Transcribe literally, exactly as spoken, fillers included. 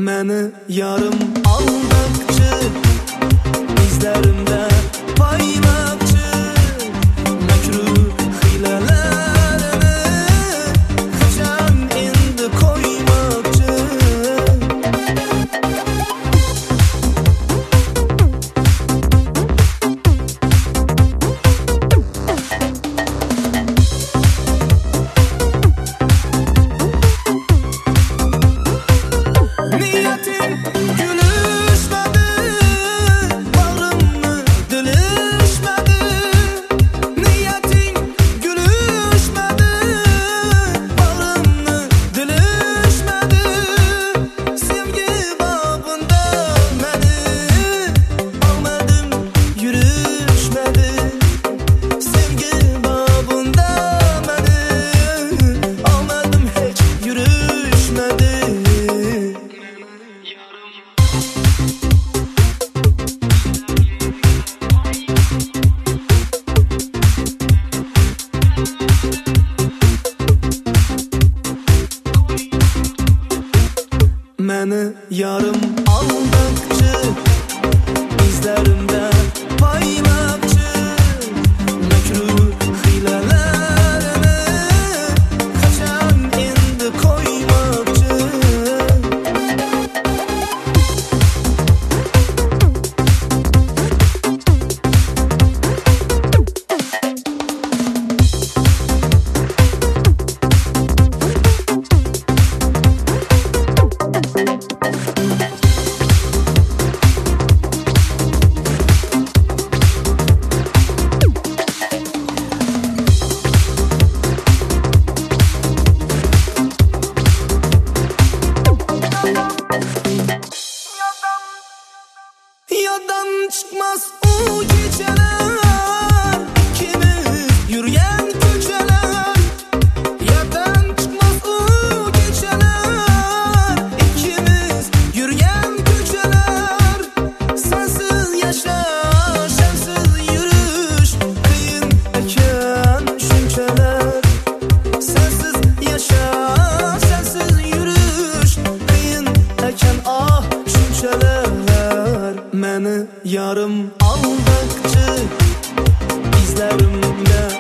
Məni yarım aldıqçı, izlərimdə paylaşçı, məkruh xilələrini xəcəm indi qoymaqçı. Məni yarım aldıqçı, izlərimdə paylaşçı, məkruh xilələrini xəcəm indi qoymaqçı. Yaddan çıkmaz o geceler, ikimiz yürüyen köşeler. Yaddan çıkmaz o geceler, ikimiz yürüyen köşeler. Sensiz yaşar, sensiz yürüyüş, kıyın eken şünçeler. Sensiz yaşar, sensiz yürüyüş, kıyın eken ah şünçeler. Məni yarım aldıqçı, izlərimdə